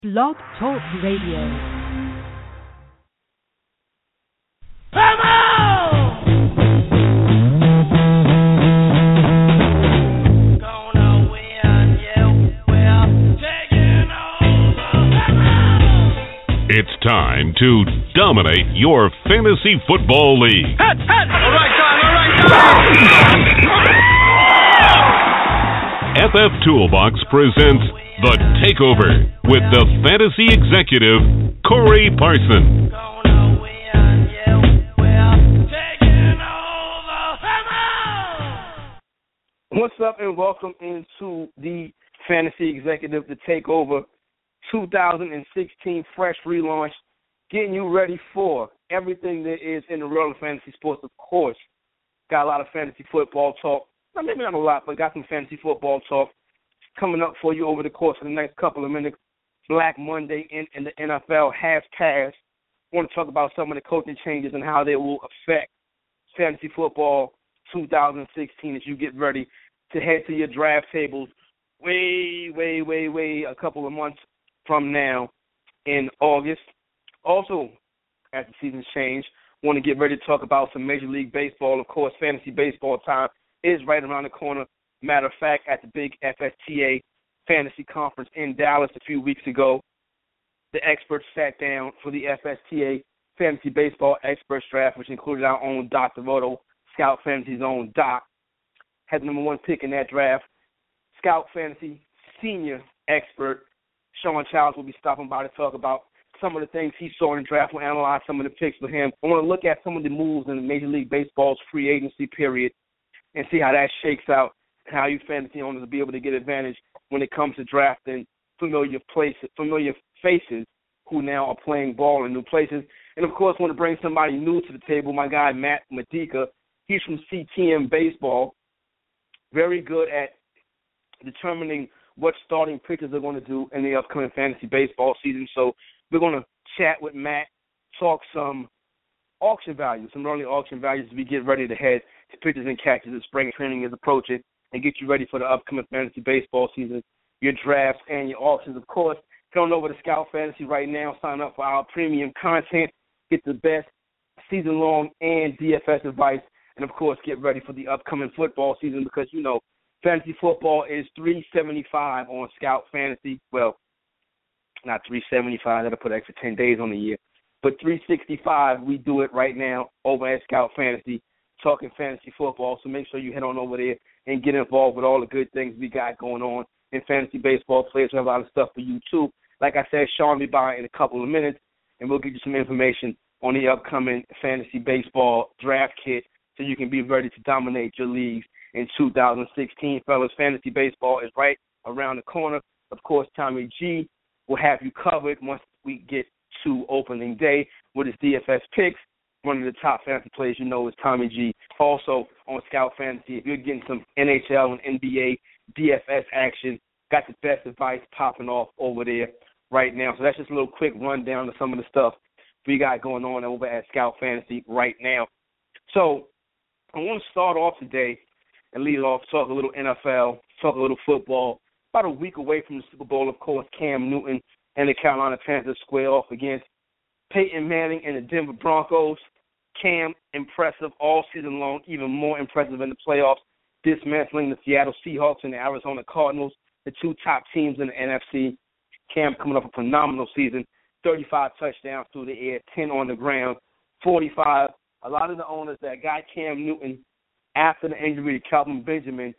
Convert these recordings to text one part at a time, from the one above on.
Blog Talk Radio. Come on! Gonna win, yeah, we're taking over. Come on! It's time to dominate your fantasy football league. All right, time. FF Toolbox presents The Takeover with the fantasy executive, Corey Parson. Gonna win, yeah, we're taking over. Come on! What's up, and welcome into the Fantasy Executive, The Takeover 2016 fresh relaunch, getting you ready for everything there is in the world of fantasy sports. Of course, got a lot of fantasy football talk. Well, maybe not a lot, but got some fantasy football talk coming up for you over the course of the next couple of minutes. Black Monday in the NFL has passed. I want to talk about some of the coaching changes and how they will affect fantasy football 2016 as you get ready to head to your draft tables way a couple of months from now in August. Also, as the seasons change, want to get ready to talk about some Major League Baseball. Of course, fantasy baseball time is right around the corner. Matter of fact, at the big FSTA Fantasy Conference in Dallas a few weeks ago, the experts sat down for the FSTA Fantasy Baseball Experts Draft, which included our own Doc DeVoto, Scout Fantasy's own Doc, had the number one pick in that draft. Scout Fantasy Senior Expert Sean Childs will be stopping by to talk about some of the things he saw in the draft. We'll analyze some of the picks with him. I want to look at some of the moves in the Major League Baseball's free agency period and see how that shakes out and how you fantasy owners will be able to get advantage when it comes to drafting familiar faces who now are playing ball in new places. And, of course, want to bring somebody new to the table, my guy Matt Medica. He's from CTM Baseball, very good at determining what starting pitchers are going to do in the upcoming fantasy baseball season. So we're going to chat with Matt, talk some auction values, some early auction values as we get ready to head to pitchers and catchers as spring training is approaching and get you ready for the upcoming fantasy baseball season, your drafts and your auctions. Of course, come on over to Scout Fantasy right now, sign up for our premium content, get the best season-long and DFS advice, and, of course, get ready for the upcoming football season because, you know, fantasy football is $375 on Scout Fantasy. Well, not $375. That'll put extra 10 days on the year. But $365, we do it right now over at Scout Fantasy, talking fantasy football. So make sure you head on over there and get involved with all the good things we got going on in fantasy baseball. Players have a lot of stuff for you, too. Like I said, Sean will be by in a couple of minutes, and we'll give you some information on the upcoming fantasy baseball draft kit so you can be ready to dominate your leagues in 2016. Fellas, fantasy baseball is right around the corner. Of course, Tommy G will have you covered once we get to opening day with his DFS picks. One of the top fantasy players you know is Tommy G. Also on Scout Fantasy, if you're getting some NHL and NBA DFS action, got the best advice popping off over there right now. So that's just a little quick rundown of some of the stuff we got going on over at Scout Fantasy right now. So I want to start off today and lead off, talk a little NFL, talk a little football. About a week away from the Super Bowl, of course, Cam Newton and the Carolina Panthers square off against Peyton Manning and the Denver Broncos. Cam, impressive all season long, even more impressive in the playoffs, dismantling the Seattle Seahawks and the Arizona Cardinals, the two top teams in the NFC. Cam coming off a phenomenal season, 35 touchdowns through the air, 10 on the ground, 45. A lot of the owners that got Cam Newton after the injury to Kelvin Benjamin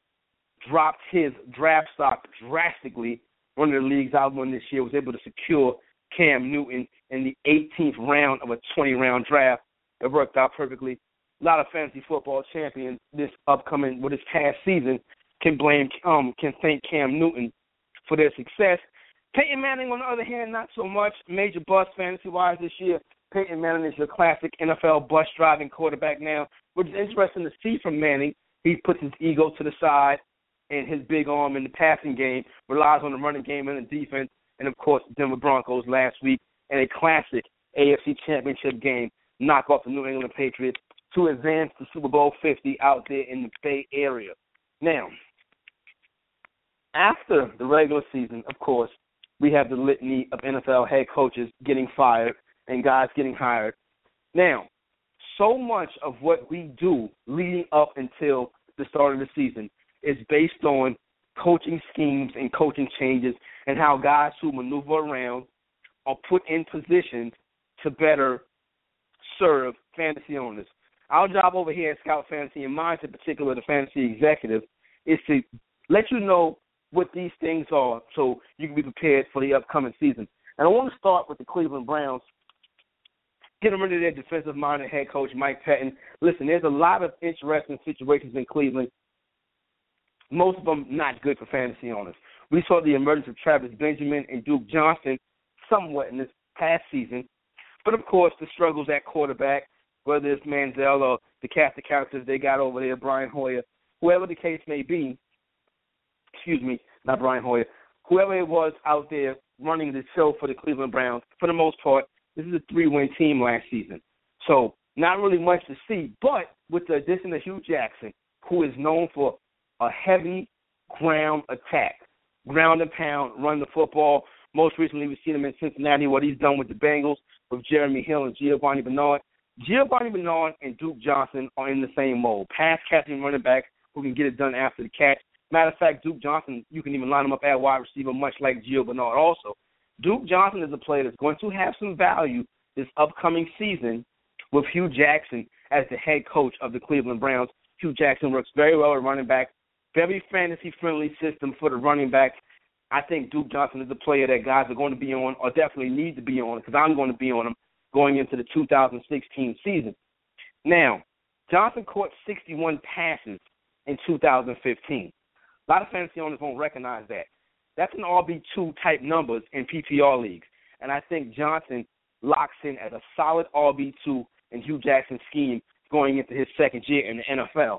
dropped his draft stock drastically. One of the leagues I won this year was able to secure Cam Newton in the 18th round of a 20-round draft. It worked out perfectly. A lot of fantasy football champions this past season can thank Cam Newton for their success. Peyton Manning, on the other hand, not so much. Major bust fantasy-wise this year. Peyton Manning is your classic NFL bus-driving quarterback now, which is interesting to see from Manning. He puts his ego to the side, and his big arm in the passing game relies on the running game and the defense. And, of course, the Denver Broncos last week in a classic AFC Championship game knock off the New England Patriots to advance to Super Bowl 50 out there in the Bay Area. Now, after the regular season, of course, we have the litany of NFL head coaches getting fired and guys getting hired. Now, so much of what we do leading up until the start of the season is based on coaching schemes and coaching changes and how guys who maneuver around are put in positions to better serve fantasy owners. Our job over here at Scout Fantasy, and mine in particular, the fantasy executive, is to let you know what these things are so you can be prepared for the upcoming season. And I want to start with the Cleveland Browns, getting rid of their defensive-minded head coach, Mike Pettin. Listen, there's a lot of interesting situations in Cleveland, most of them not good for fantasy owners. We saw the emergence of Travis Benjamin and Duke Johnson somewhat in this past season. But, of course, the struggles at quarterback, whether it's Manziel or the cast of characters they got over there, Brian Hoyer, whoever the case may be, not Brian Hoyer, whoever it was out there running the show for the Cleveland Browns, for the most part, this is a 3-win team last season. So not really much to see, but with the addition of Hugh Jackson, who is known for a heavy ground attack, ground and pound, run the football. Most recently, we've seen him in Cincinnati, what he's done with the Bengals, with Jeremy Hill and Giovanni Bernard. Giovanni Bernard and Duke Johnson are in the same mold. Pass-catching running back who can get it done after the catch. Matter of fact, Duke Johnson, you can even line him up at wide receiver, much like Gio Bernard also. Duke Johnson is a player that's going to have some value this upcoming season with Hugh Jackson as the head coach of the Cleveland Browns. Hugh Jackson works very well at running back, very fantasy-friendly system for the running back. I think Duke Johnson is a player that guys are going to be on or definitely need to be on because I'm going to be on him going into the 2016 season. Now, Johnson caught 61 passes in 2015. A lot of fantasy owners won't recognize that. That's an RB2 type numbers in PPR leagues. And I think Johnson locks in as a solid RB2 in Hugh Jackson's scheme going into his second year in the NFL.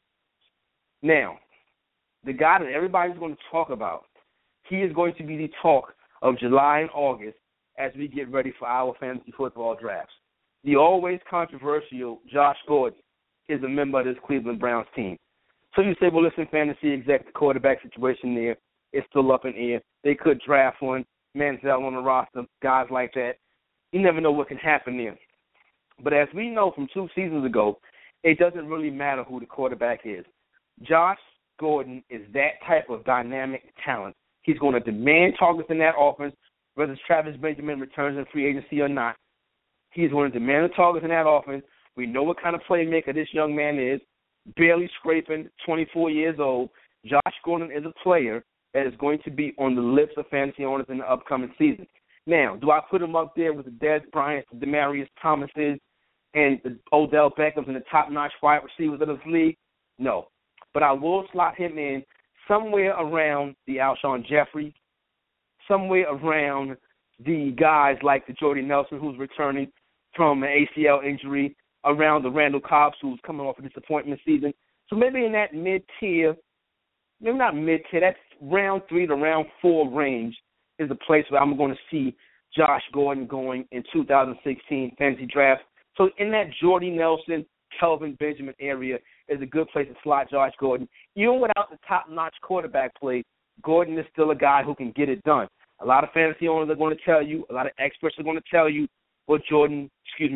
Now, the guy that everybody's going to talk about, he is going to be the talk of July and August as we get ready for our fantasy football drafts. The always controversial Josh Gordon is a member of this Cleveland Browns team. So you say, well, listen, fantasy exec, the quarterback situation there is still up in the air. They could draft one, Manziel on the roster, guys like that. You never know what can happen there. But as we know from 2 seasons ago, it doesn't really matter who the quarterback is. Josh Gordon is that type of dynamic talent. He's going to demand targets in that offense, whether it's Travis Benjamin returns in free agency or not. He's going to demand the targets in that offense. We know what kind of playmaker this young man is, barely scraping, 24 years old. Josh Gordon is a player that is going to be on the lips of fantasy owners in the upcoming season. Now, do I put him up there with the Dez Bryants, the Demaryius Thomases, and the Odell Beckhams and the top-notch wide receivers of this league? No. But I will slot him in somewhere around the Alshon Jeffrey, somewhere around the guys like the Jordy Nelson, who's returning from an ACL injury, around the Randall Cobbs, who's coming off a disappointment season. So maybe in that mid-tier, maybe not mid-tier, that's round 3 to round 4 range is the place where I'm going to see Josh Gordon going in 2016 fantasy draft. So in that Jordy Nelson, Kelvin Benjamin area is a good place to slot Josh Gordon. Even without the top-notch quarterback play, Gordon is still a guy who can get it done. A lot of fantasy owners are going to tell you, a lot of experts are going to tell you, well, Gordon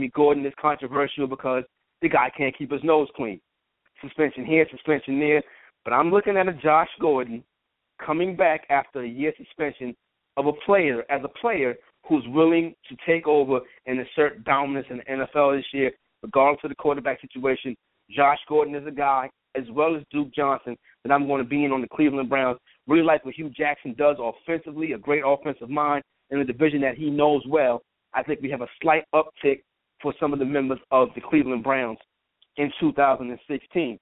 is controversial because the guy can't keep his nose clean. Suspension here, suspension there. But I'm looking at a Josh Gordon coming back after a year suspension of a player who's willing to take over and assert dominance in the NFL this year, regardless of the quarterback situation. Josh Gordon is a guy, as well as Duke Johnson, that I'm going to be in on the Cleveland Browns. Really like what Hugh Jackson does offensively, a great offensive mind in a division that he knows well. I think we have a slight uptick for some of the members of the Cleveland Browns in 2016.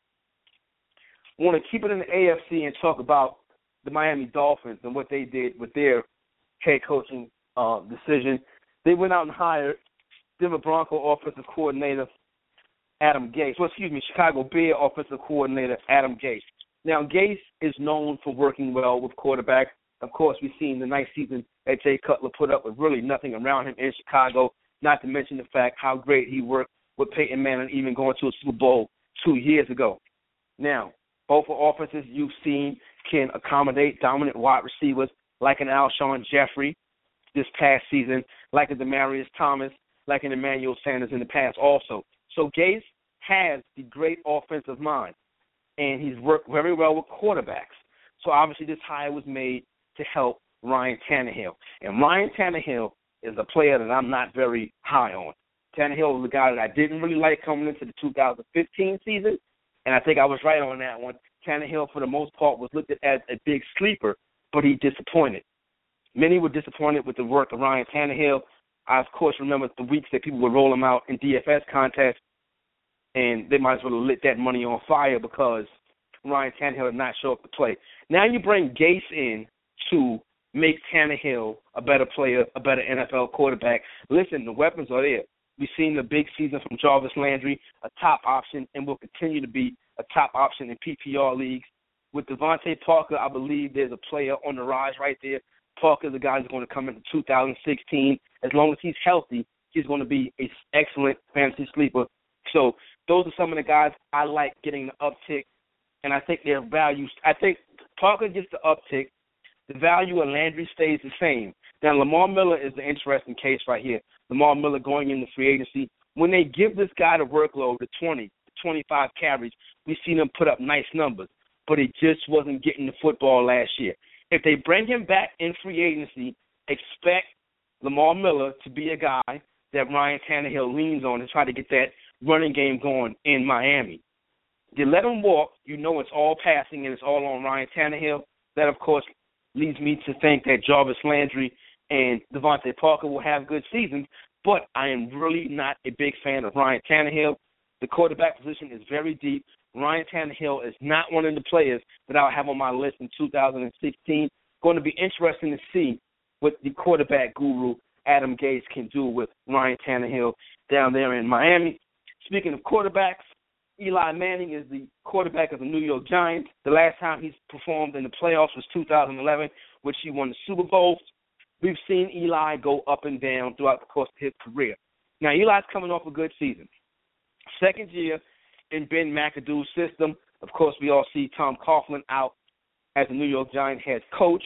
I want to keep it in the AFC and talk about the Miami Dolphins and what they did with their head coaching decision. They went out and hired Denver Bronco offensive coordinator Adam Gase. Chicago Bear offensive coordinator Adam Gase. Now, Gase is known for working well with quarterbacks. Of course, we've seen the nice season that Jay Cutler put up with really nothing around him in Chicago, not to mention the fact how great he worked with Peyton Manning, even going to a Super Bowl 2 years ago. Now, both offenses you've seen can accommodate dominant wide receivers. like an Alshon Jeffrey this past season, like a Demaryius Thomas, like an Emmanuel Sanders in the past also. So Gase has the great offensive mind, and he's worked very well with quarterbacks. So obviously this hire was made to help Ryan Tannehill. And Ryan Tannehill is a player that I'm not very high on. Tannehill was a guy that I didn't really like coming into the 2015 season, and I think I was right on that one. Tannehill, for the most part, was looked at as a big sleeper, but he disappointed. Many were disappointed with the work of Ryan Tannehill. I, of course, remember the weeks that people would roll him out in DFS contests, and they might as well have lit that money on fire because Ryan Tannehill did not show up to play. Now you bring Gase in to make Tannehill a better player, a better NFL quarterback. Listen, the weapons are there. We've seen the big season from Jarvis Landry, a top option, and will continue to be a top option in PPR leagues. With Devontae Parker, I believe there's a player on the rise right there. Parker's a guy who's going to come into 2016. As long as he's healthy, he's going to be an excellent fantasy sleeper. So those are some of the guys I like getting the uptick, and I think their values. I think Parker gets the uptick. The value of Landry stays the same. Now, Lamar Miller is the interesting case right here. Lamar Miller going into free agency. When they give this guy the workload, the 20, 25 carries, we've seen him put up nice numbers, but he just wasn't getting the football last year. If they bring him back in free agency, expect Lamar Miller to be a guy that Ryan Tannehill leans on to try to get that running game going in Miami. They let him walk, you know it's all passing and it's all on Ryan Tannehill. That, of course, leads me to think that Jarvis Landry and Devontae Parker will have good seasons, but I am really not a big fan of Ryan Tannehill. The quarterback position is very deep. Ryan Tannehill is not one of the players that I'll have on my list in 2016. Going to be interesting to see what the quarterback guru Adam Gase can do with Ryan Tannehill down there in Miami. Speaking of quarterbacks, Eli Manning is the quarterback of the New York Giants. The last time he's performed in the playoffs was 2011, which he won the Super Bowl. We've seen Eli go up and down throughout the course of his career. Now, Eli's coming off a good season. Second year in Ben McAdoo's system. Of course, we all see Tom Coughlin out as the New York Giants head coach.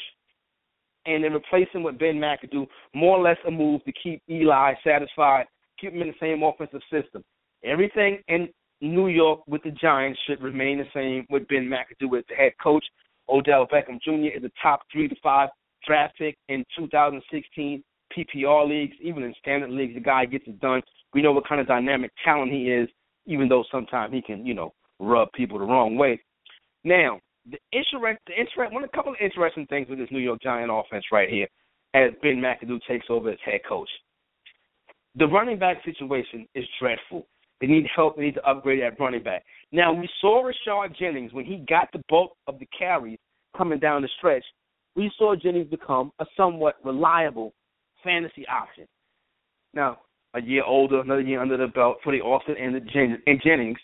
And then replacing with Ben McAdoo, more or less a move to keep Eli satisfied, keep him in the same offensive system. Everything in New York with the Giants should remain the same with Ben McAdoo as the head coach. Odell Beckham Jr. is a top 3 to 5 draft pick in 2016 PPR leagues. Even in standard leagues, the guy gets it done. We know what kind of dynamic talent he is, even though sometimes he can, rub people the wrong way. Now, a couple of interesting things with this New York Giant offense right here as Ben McAdoo takes over as head coach. The running back situation is dreadful. They need help. They need to upgrade that running back. Now, we saw Rashard Jennings, when he got the bulk of the carries coming down the stretch, we saw Jennings become a somewhat reliable fantasy option. Now, a year older, another year under the belt for the Austin and Jennings.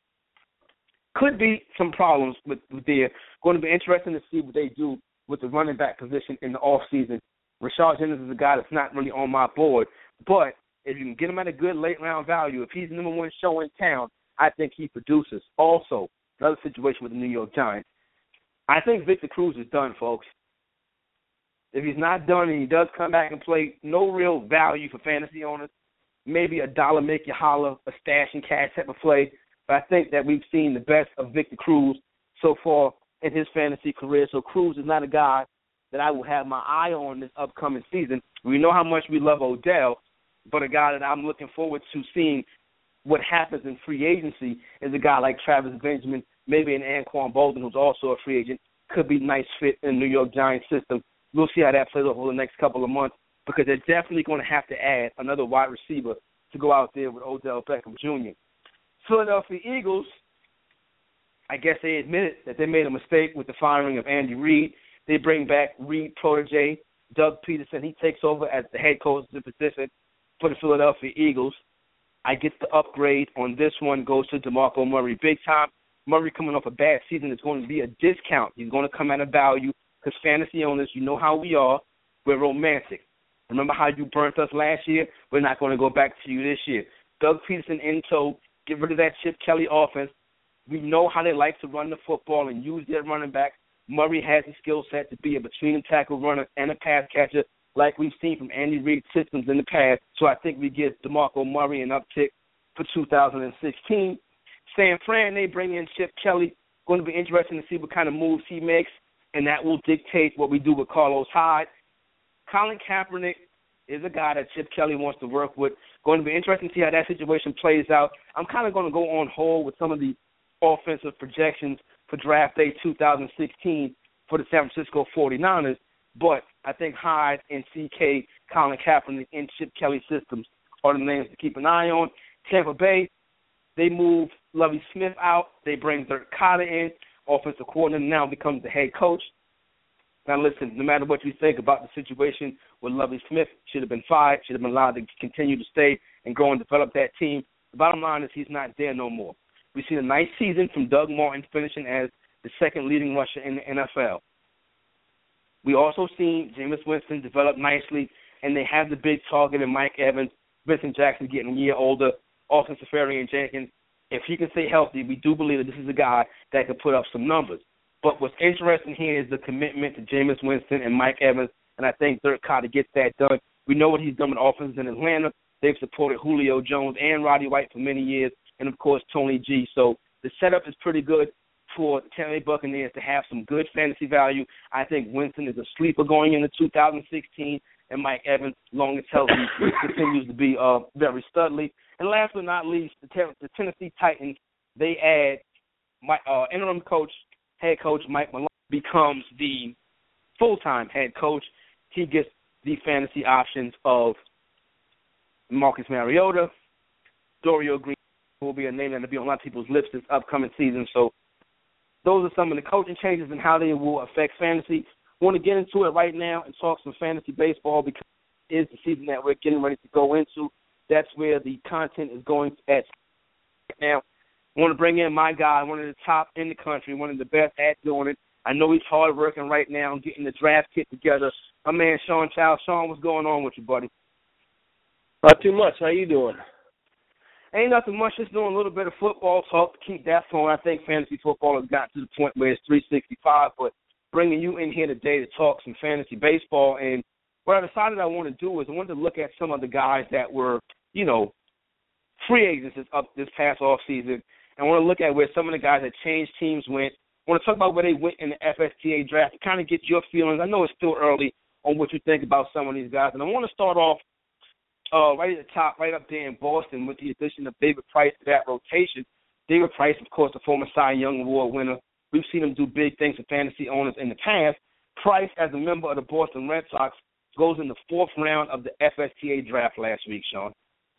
Could be some problems with their. Going to be interesting to see what they do with the running back position in the offseason. Rashard Jennings is a guy that's not really on my board, but if you can get him at a good late-round value, if he's the number one show in town, I think he produces. Also, another situation with the New York Giants. I think Victor Cruz is done, folks. If he's not done and he does come back and play, no real value for fantasy owners. Maybe a dollar make you holler, a stash and cash type of play. But I think that we've seen the best of Victor Cruz so far in his fantasy career. So Cruz is not a guy that I will have my eye on this upcoming season. We know how much we love Odell, but a guy that I'm looking forward to seeing what happens in free agency is a guy like Travis Benjamin, maybe an Anquan Bolden, who's also a free agent, could be a nice fit in the New York Giants system. We'll see how that plays over the next couple of months because they're definitely going to have to add another wide receiver to go out there with Odell Beckham Jr. Philadelphia Eagles, I guess they admitted that they made a mistake with the firing of Andy Reid. They bring back Reid protege Doug Peterson. He takes over as the head coach of the position for the Philadelphia Eagles. I get the upgrade on this one goes to DeMarco Murray. Big time. Murray coming off a bad season is going to be a discount. He's going to come at a value because fantasy owners, you know how we are. We're romantic. Remember how you burnt us last year? We're not going to go back to you this year. Doug Peterson in tow. Get rid of that Chip Kelly offense. We know how they like to run the football and use their running backs. Murray has the skill set to be a between-the-tackle runner and a pass catcher like we've seen from Andy Reid's systems in the past. So I think we give DeMarco Murray an uptick for 2016. San Fran, they bring in Chip Kelly. Going to be interesting to see what kind of moves he makes, and that will dictate what we do with Carlos Hyde. Colin Kaepernick is a guy that Chip Kelly wants to work with. Going to be interesting to see how that situation plays out. I'm kind of going to go on hold with some of the offensive projections for draft day 2016 for the San Francisco 49ers, but I think Hyde and CK, Colin Kaepernick, and Chip Kelly systems are the names to keep an eye on. Tampa Bay, they move Lovie Smith out. They bring Dirk Koetter in. Offensive coordinator now becomes the head coach. Now, listen, no matter what you think about the situation with Lovie Smith, should have been fired, should have been allowed to continue to stay and grow and develop that team. The bottom line is he's not there no more. We've seen a nice season from Doug Martin finishing as the second leading rusher in the NFL. We also seen Jameis Winston develop nicely, and they have the big target in Mike Evans, Vincent Jackson getting a year older, Austin Seferian-Jenkins. If he can stay healthy, we do believe that this is a guy that can put up some numbers. But what's interesting here is the commitment to Jameis Winston and Mike Evans, and I think Dirk Koetter gets that done. We know what he's done with offenses in Atlanta. They've supported Julio Jones and Roddy White for many years, and, of course, Tony G. So the setup is pretty good for the Tampa Bay Buccaneers to have some good fantasy value. I think Winston is a sleeper going into 2016, and Mike Evans, long as healthy, continues to be very studly. And last but not least, the Tennessee Titans, they add interim head coach Mike Malone becomes the full-time head coach. He gets the fantasy options of Marcus Mariota, Dorial Green, who will be a name that will be on a lot of people's lips this upcoming season. So those are some of the coaching changes and how they will affect fantasy. I want to get into it right now and talk some fantasy baseball because it is the season that we're getting ready to go into. That's where the content is going at now. I want to bring in my guy, one of the top in the country, one of the best at doing it. I know he's hard working right now and getting the draft kit together. My man, Sean Childs. Sean, what's going on with you, buddy? Not too much. How you doing? Ain't nothing much. Just doing a little bit of football talk to keep that flowing. I think fantasy football has gotten to the point where it's 365, but bringing you in here today to talk some fantasy baseball. And what I decided I want to do is I wanted to look at some of the guys that were, free agents this past offseason. I want to look at where some of the guys that changed teams went. I want to talk about where they went in the FSTA draft to kind of get your feelings. I know it's still early on what you think about some of these guys. And I want to start off right at the top, right up there in Boston with the addition of David Price to that rotation. David Price, of course, the former Cy Young Award winner. We've seen him do big things for fantasy owners in the past. Price, as a member of the Boston Red Sox, goes in the fourth round of the FSTA draft last week, Sean.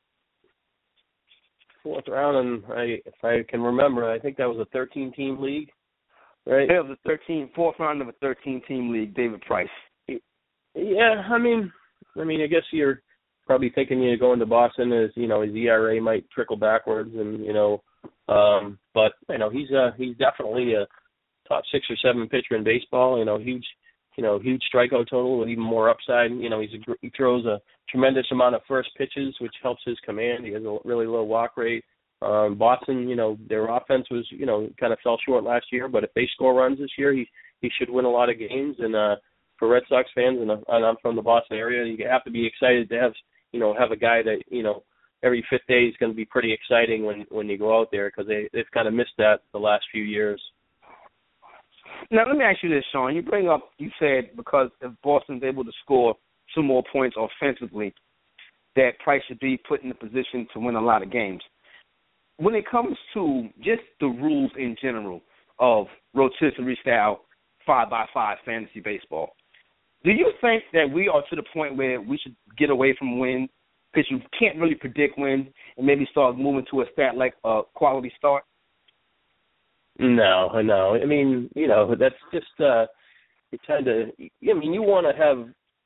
Fourth round, and if I can remember, I think that was a 13-team league, right? Yeah, it was a fourth round of a 13-team league, David Price. Yeah, I mean, I guess you're probably thinking you're going to Boston as, his ERA might trickle backwards, and, but, he's definitely a top 6 or 7 pitcher in baseball, huge strikeout total with even more upside. He throws a tremendous amount of first pitches, which helps his command. He has a really low walk rate. Boston, their offense was, kind of fell short last year, but if they score runs this year, he should win a lot of games. And for Red Sox fans, and I'm from the Boston area, you have to be excited to have a guy that, every fifth day is going to be pretty exciting when you go out there because they've kind of missed that the last few years. Now, let me ask you this, Sean. You said because if Boston's able to score some more points offensively, that Price should be put in a position to win a lot of games. When it comes to just the rules in general of rotisserie-style 5x5 fantasy baseball, do you think that we are to the point where we should get away from wins because you can't really predict wins and maybe start moving to a stat like a quality start? No. I mean, that's just you tend to. You want to have,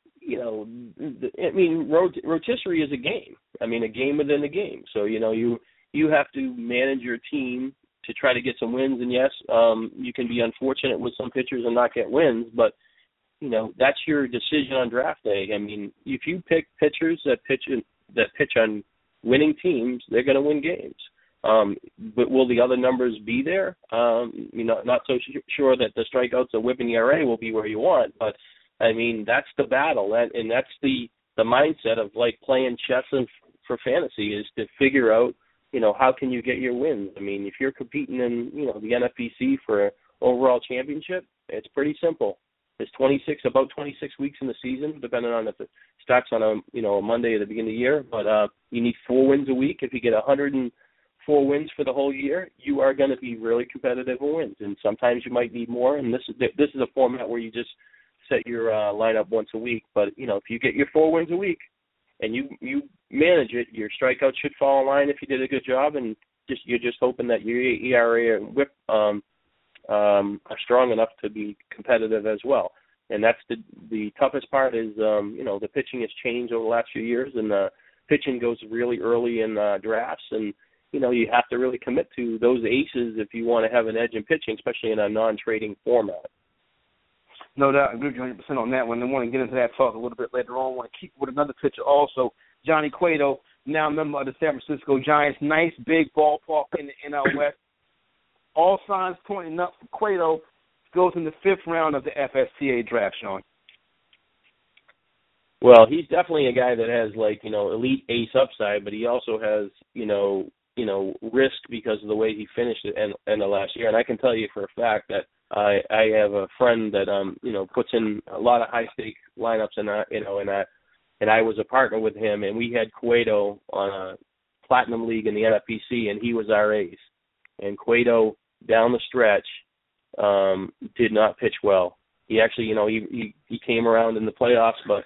rotisserie is a game. A game within a game. So you have to manage your team to try to get some wins. And yes, you can be unfortunate with some pitchers and not get wins, but that's your decision on draft day. If you pick pitchers that pitch on winning teams, they're going to win games. But will the other numbers be there? Not so sure that the strikeouts, the WHIP and ERA will be where you want. But I mean, that's the battle, and that's the mindset of like playing chess for fantasy, is to figure out, how can you get your wins. I mean, if you're competing in, the NFBC for an overall championship, it's pretty simple. There's about 26 weeks in the season, depending on if it starts on a Monday at the beginning of the year. But you need 4 wins a week. If you get 104 wins for the whole year, you are going to be really competitive in wins. And sometimes you might need more. And this is a format where you just set your lineup once a week. But if you get your 4 wins a week and you manage it, your strikeouts should fall in line if you did a good job. And you're just hoping that your ERA and WHIP are strong enough to be competitive as well. And that's the toughest part is, the pitching has changed over the last few years, and pitching goes really early in drafts, and, you have to really commit to those aces if you want to have an edge in pitching, especially in a non-trading format. No doubt, I agree with you 100% on that one. I want to get into that talk a little bit later on. I want to keep with another pitcher also, Johnny Cueto, now a member of the San Francisco Giants. Nice big ballpark in the NL West. All signs pointing up for Cueto. Goes in the 5th round of the FSTA draft, Sean. Well, he's definitely a guy that has elite ace upside, but he also has risk because of the way he finished it in the last year. And I can tell you for a fact that I have a friend that puts in a lot of high stake lineups, and I was a partner with him, and we had Cueto on a platinum league in the NFBC, and he was our ace. And Cueto, down the stretch, did not pitch well. He actually, he came around in the playoffs, but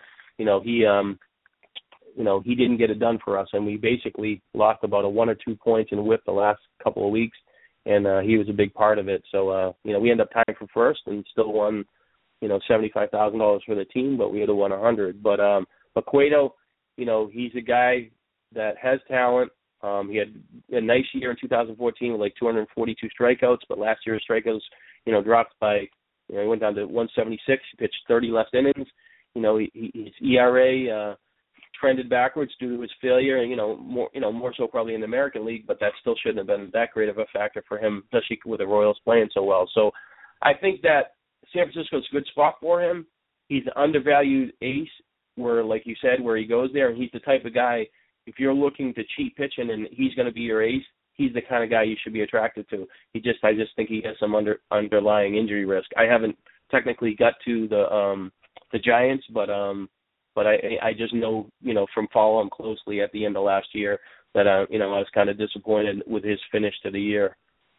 he didn't get it done for us, and we basically lost about 1 or 2 points in WHIP the last couple of weeks, and he was a big part of it. So we ended up tying for first and still won, $75,000 for the team, but we would have won $100,000. But Cueto, he's a guy that has talent. He had a nice year in 2014 with 242 strikeouts, but last year's strikeouts, dropped by, he went down to 176. He pitched 30 less innings. His ERA trended backwards due to his failure, and more so probably in the American League, but that still shouldn't have been that great of a factor for him, especially with the Royals playing so well. So I think that San Francisco's a good spot for him. He's an undervalued ace, where, like you said, where he goes there, and he's the type of guy, if you're looking to cheat pitching and he's going to be your ace, he's the kind of guy you should be attracted to. I just think he has some underlying injury risk. I haven't technically got to the Giants, but I just know, from following him closely at the end of last year that I was kind of disappointed with his finish to the year.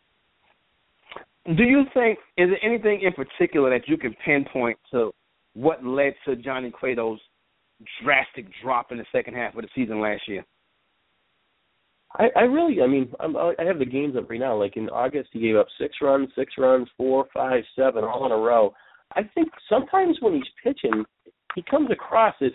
Do you think, is there anything in particular that you can pinpoint to what led to Johnny Cueto's drastic drop in the second half of the season last year? I have the games up right now. Like in August, he gave up 6 runs, 4, 5, 7, all in a row. I think sometimes when he's pitching, he comes across as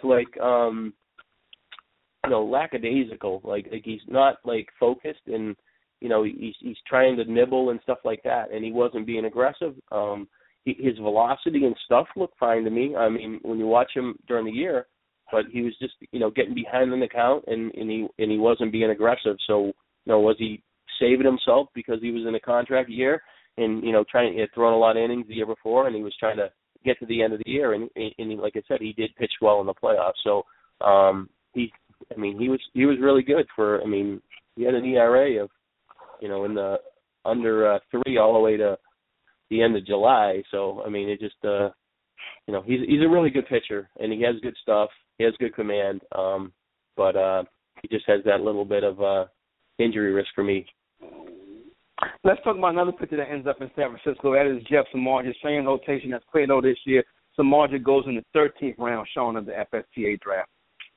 lackadaisical. Like he's not focused, and he's trying to nibble and stuff like that, and he wasn't being aggressive. His velocity and stuff looked fine to me. I mean, when you watch him during the year, but he was just getting behind in the count, and he wasn't being aggressive. So was he saving himself because he was in a contract year and he had thrown a lot of innings the year before, and he was trying to get to the end of the year, and like I said, he did pitch well in the playoffs. So he was really good for. He had an ERA of in the under 3 all the way to the end of July. So it just he's a really good pitcher, and he has good stuff. He has good command, but he just has that little bit of injury risk for me. Let's talk about another pitcher that ends up in San Francisco. That is Jeff Samardzija. Same rotation as Cueto this year. Samardzija goes in the 13th round, Sean, of the FSTA draft.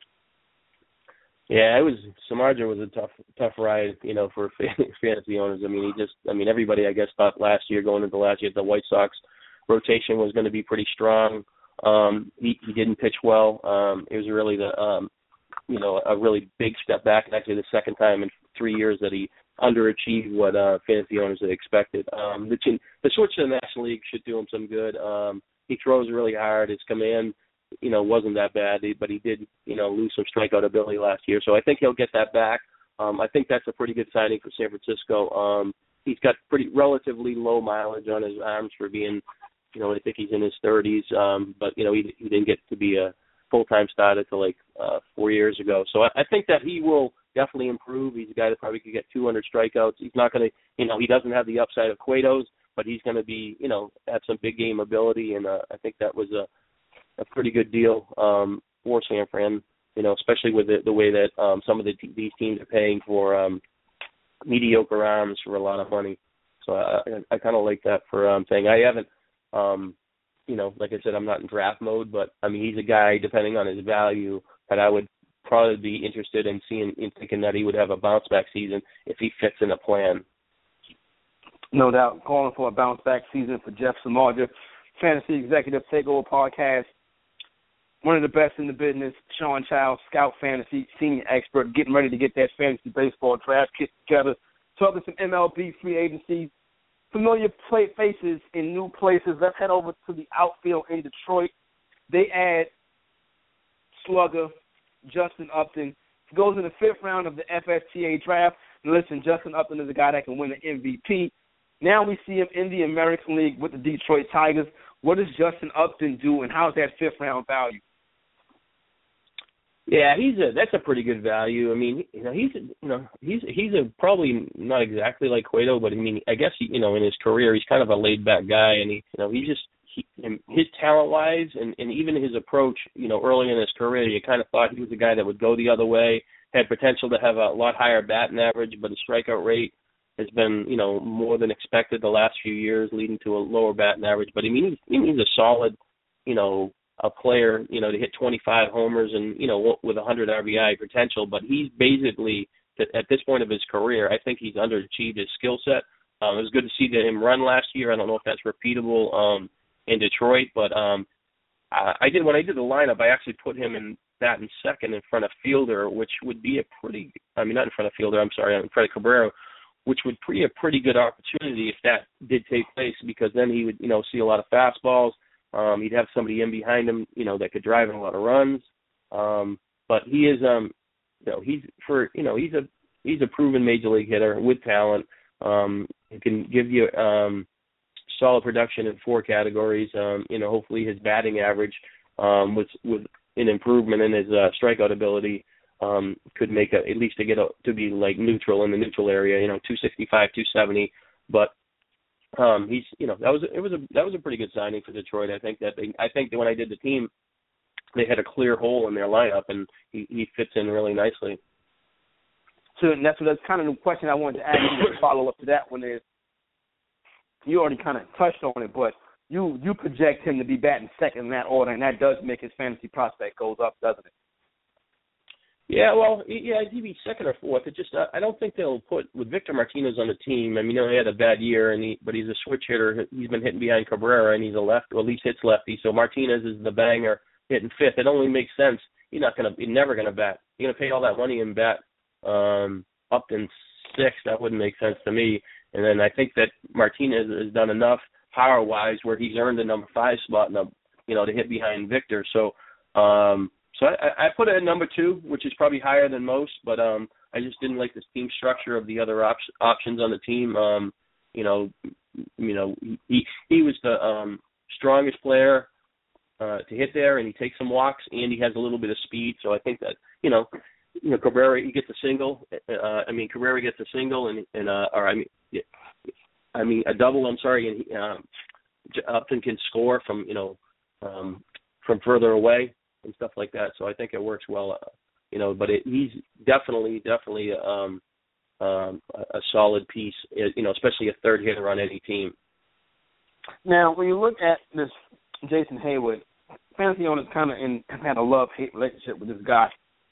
Yeah, Samardzija was a tough ride, for fantasy owners. Everybody I guess thought last year, going into last year, the White Sox rotation was going to be pretty strong. He didn't pitch well. It was really a really big step back, and actually the second time in 3 years that he underachieved what fantasy owners had expected. The switch to the National League should do him some good. He throws really hard. His command, wasn't that bad, but he did, lose some strikeout ability last year. So I think he'll get that back. I think that's a pretty good signing for San Francisco. He's got pretty relatively low mileage on his arms for being, I think he's in his 30s. But he didn't get to be a full-time starter until 4 years ago. So I think that he will definitely improve. He's a guy that probably could get 200 strikeouts. He's not going to, he doesn't have the upside of Cueto's, but he's going to be, have some big game ability. And I think that was a pretty good deal for San Fran, especially with the way that some of these teams are paying for mediocre arms for a lot of money. So I kind of like that for thing. I haven't, like I said, I'm not in draft mode, but I mean, he's a guy, depending on his value, that I would probably be interested in thinking that he would have a bounce back season if he fits in a plan. No doubt. Calling for a bounce back season for Jeff Samardzija, Fantasy Executive Takeover Podcast. One of the best in the business, Sean Childs, Scout Fantasy, senior expert, getting ready to get that fantasy baseball draft kit together. Talking some MLB free agencies, familiar faces in new places. Let's head over to the outfield in Detroit. They add slugger Justin Upton. He goes in the 5th round of the FSTA draft. And listen, Justin Upton is a guy that can win an MVP. Now we see him in the American League with the Detroit Tigers. What does Justin Upton do, and how's that 5th round value? Yeah, that's a pretty good value. I mean, he's probably not exactly like Cueto, but I mean, I guess in his career he's kind of a laid back guy, and his talent wise and even his approach, early in his career, you kind of thought he was a guy that would go the other way, had potential to have a lot higher batting average, but his strikeout rate has been, more than expected the last few years, leading to a lower batting average. But I mean, he's a solid, a player, to hit 25 homers and, with 100 RBI potential. But he's basically, at this point of his career, I think he's underachieved his skill set. It was good to see him run last year. I don't know if that's repeatable in Detroit, but when I did the lineup, I actually put him in second in front of Fielder, which would be not in front of Fielder, I'm sorry, in front of Cabrera, which would be a pretty good opportunity if that did take place, because then he would, see a lot of fastballs. He'd have somebody in behind him, that could drive in a lot of runs. But he is, he's a proven major league hitter with talent. He can give you solid production in 4 categories. Hopefully his batting average with an improvement in his strikeout ability could make at least to be like neutral in the neutral area, 265, 270. But he's that was a pretty good signing for Detroit. I think that when I did the team, they had a clear hole in their lineup, and he fits in really nicely. So that's kind of the question I wanted to ask you to follow up to that one is, you already kind of touched on it, but you project him to be batting second in that order, and that does make his fantasy prospect goes up, doesn't it? Yeah, well, he'd be second or fourth. It just I don't think they'll put with Victor Martinez on the team. I mean, he had a bad year, but he's a switch hitter. He's been hitting behind Cabrera, and he's a left, or at least hits lefty. So Martinez is the banger hitting 5th. It only makes sense. You're never gonna bat. You're gonna pay all that money and bat Upton 6th. That wouldn't make sense to me. And then I think that Martinez has done enough power-wise where he's earned the number 5 spot, to hit behind Victor. So. So I put it at number 2, which is probably higher than most, but I just didn't like the team structure of the other options on the team. He was the strongest player to hit there, and he takes some walks, and he has a little bit of speed. So I think that Cabrera, he gets a single. Cabrera gets a single, a double. I'm sorry, and Upton can score from further away and stuff like that. So I think it works well, but he's definitely a solid piece, especially a third hitter on any team. Now, when you look at this Jason Heyward, fantasy owners kind of had a love-hate relationship with this guy.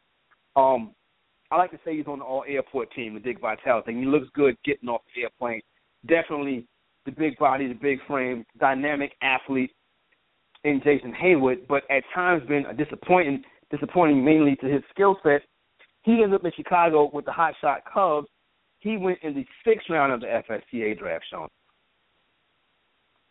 I like to say he's on the all-airport team, the Dick Vitale thing. He looks good getting off the airplane. Definitely the big body, the big frame, dynamic athlete in Jason Heyward, but at times been a disappointing mainly to his skill set. He ended up in Chicago with the hotshot Cubs. He went in the 6th round of the FSTA draft, Sean.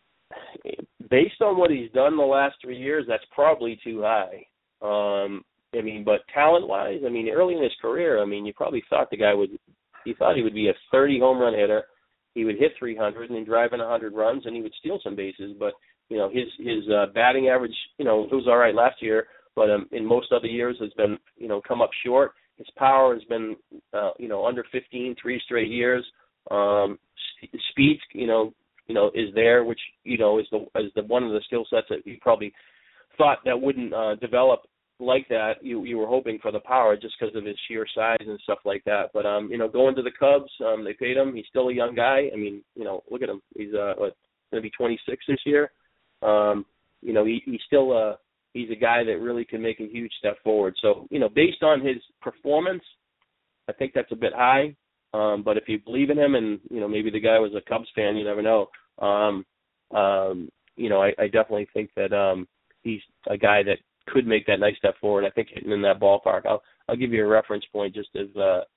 Based on what he's done the last 3 years, that's probably too high. I mean, but talent-wise, I mean, early in his career, I mean, you probably thought he would be a 30 home run hitter. He would hit 300 and drive in 100 runs, and he would steal some bases. But his batting average, it was all right last year, but in most other years has been, come up short. His power has been, under 15 3 straight years. Speed, is there, which is the one of the skill sets that you probably thought that wouldn't develop like that. You were hoping for the power just because of his sheer size and stuff like that. But going to the Cubs, they paid him. He's still a young guy. I mean, look at him. He's going to be 26 this year. He's still he's a guy that really can make a huge step forward. So based on his performance, I think that's a bit high. But if you believe in him, and maybe the guy was a Cubs fan, you never know. I definitely think that he's a guy that could make that nice step forward. I think hitting in that ballpark. I'll give you a reference point just as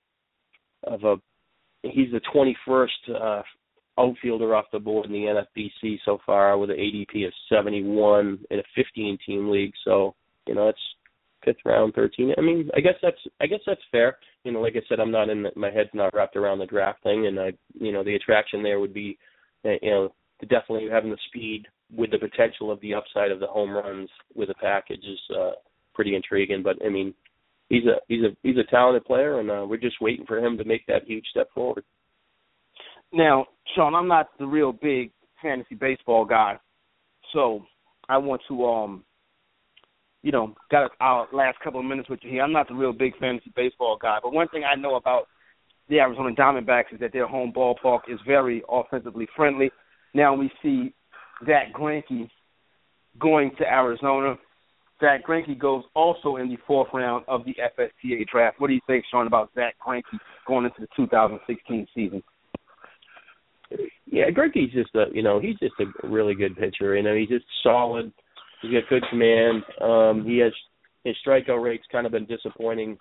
he's the 21st outfielder off the board in the NFBC so far with an ADP of 71 in a 15-team league. So it's fifth round, 13. I mean, I guess that's fair. Like I said, I'm not my head's not wrapped around the draft thing, and the attraction there would be, definitely having the speed with the potential of the upside of the home runs with a package is pretty intriguing. But I mean, he's a talented player, and we're just waiting for him to make that huge step forward. Now, Sean, I'm not the real big fantasy baseball guy, so I want to got our last couple of minutes with you here. I'm not the real big fantasy baseball guy, but one thing I know about the Arizona Diamondbacks is that their home ballpark is very offensively friendly. Now we see Zack Greinke going to Arizona. Zack Greinke goes also in the fourth round of the FSTA draft. What do you think, Sean, about Zack Greinke going into the 2016 season? Yeah, Greinke's just he's just a really good pitcher. He's just solid. He's got good command. His strikeout rate's kind of been disappointing.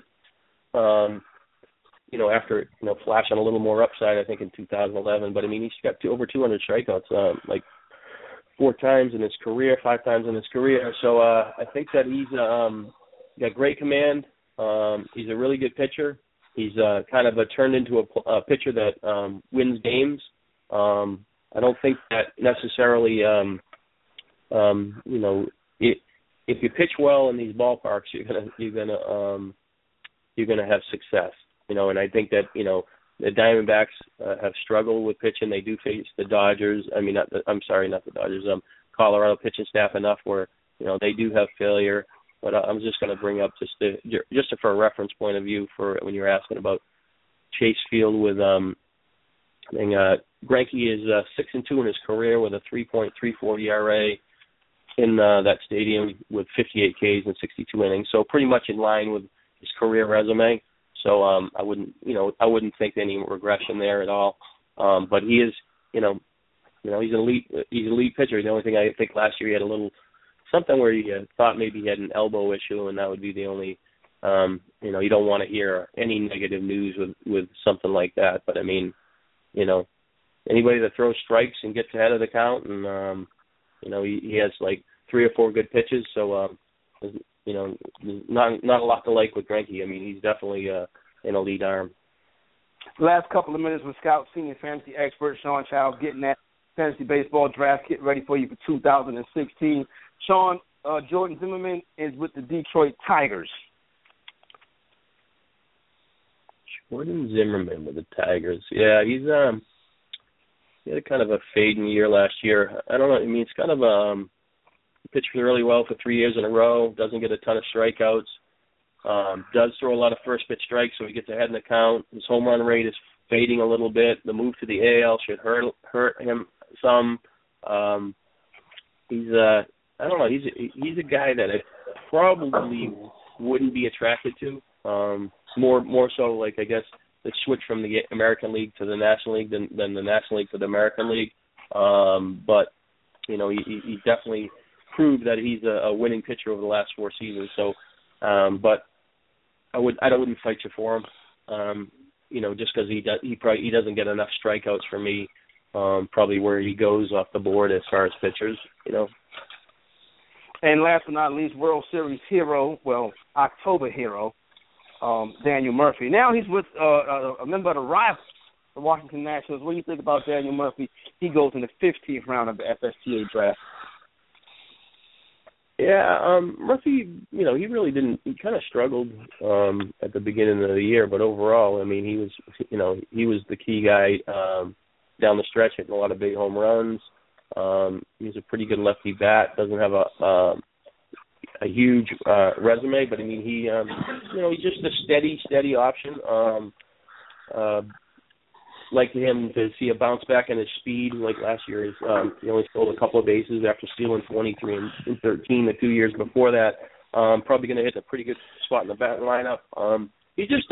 After flashing a little more upside, I think in 2011. But I mean, he's got over 200 strikeouts, like 4 times in his career, 5 times in his career. So I think that he's got great command. He's a really good pitcher. He's kind of turned into a pitcher that wins games. I don't think that necessarily. If you pitch well in these ballparks, you're gonna have success. And I think that the Diamondbacks have struggled with pitching. They do face the Dodgers. Not the Dodgers. Colorado pitching staff enough where they do have failure. But I'm just going to bring up just for a reference point of view for when you're asking about Chase Field with Greinke is 6-2 in his career with a 3.34 ERA in that stadium with 58 Ks and 62 innings. So pretty much in line with his career resume. So I wouldn't think any regression there at all. But he is, he's an elite pitcher. The only thing I think last year he had a little something where you thought maybe he had an elbow issue, and that would be the only, you don't want to hear any negative news with something like that. But I mean, anybody that throws strikes and gets ahead of the count, and he has like 3 or 4 good pitches, so not a lot to like with Greinke. I mean, he's definitely an elite arm. Last couple of minutes with Scout Senior Fantasy Expert Sean Childs getting that fantasy baseball draft kit ready for you for 2016. Sean, Jordan Zimmerman is with the Detroit Tigers. Jordan Zimmerman with the Tigers. Yeah, he had kind of a fading year last year. I don't know. I mean, it's kind of pitched really well for 3 years in a row. Doesn't get a ton of strikeouts. Does throw a lot of first pitch strikes, so he gets ahead in the count. His home run rate is fading a little bit. The move to the AL should hurt him some. He's I don't know. He's a guy that I probably wouldn't be attracted to. More so, like, I guess the switch from the American League to the National League than the National League to the American League. But he definitely proved that he's a winning pitcher over the last 4 seasons. So, but I wouldn't fight you for him. Just because he doesn't get enough strikeouts for me. Probably where he goes off the board as far as pitchers. And last but not least, World Series hero, October hero, Daniel Murphy. Now he's with a member of the rivals, the Washington Nationals. What do you think about Daniel Murphy? He goes in the 15th round of the FSTA draft. Yeah, Murphy, he really didn't. He kind of struggled at the beginning of the year, but overall, I mean, he was the key guy down the stretch, hitting a lot of big home runs. He's a pretty good lefty bat. Doesn't have a huge resume, but I mean, he's just a steady option. Like him to see a bounce back in his speed. Like last year, he only stole a couple of bases after stealing 23 and 13 the 2 years before that. Probably going to hit a pretty good spot in the batting lineup. He's just,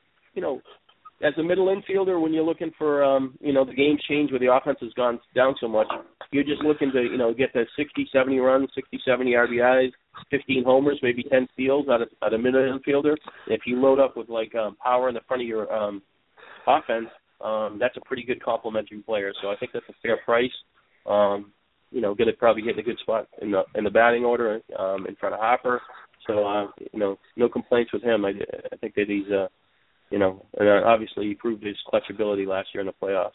as a middle infielder, when you're looking for, the game's changed where the offense has gone down so much, you're just looking to, get the 60, 70 runs, 60, 70 RBIs, 15 homers, maybe 10 steals out of middle infielder. And if you load up with, power in the front of your offense, that's a pretty good complementary player. So I think that's a fair price. Going to probably get in a good spot in the batting order in front of Hopper. So, no complaints with him. I think that he's, and obviously he proved his clutch ability last year in the playoffs.